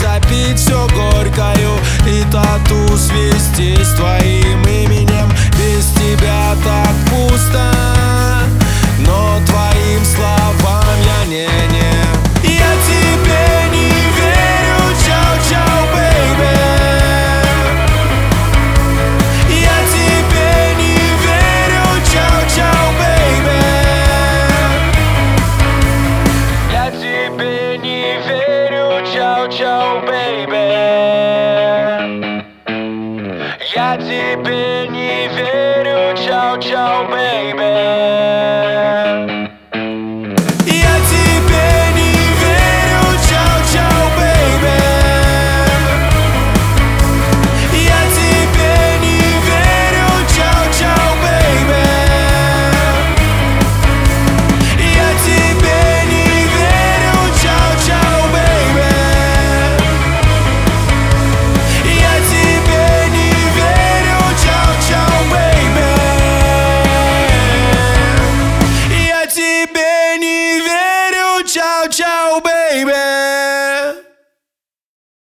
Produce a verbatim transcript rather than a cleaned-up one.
запить все горькою и тату свести с твоим именем. Без тебя так пусто, но твоим словам я не-не. Я тебе не верю, чау-чау, бэйби. Я тебе не верю, чау-чау, бэйби. Я тебе не верю, чау-чау, бэйби. Я тебе не верю, чау-чау, бэйби.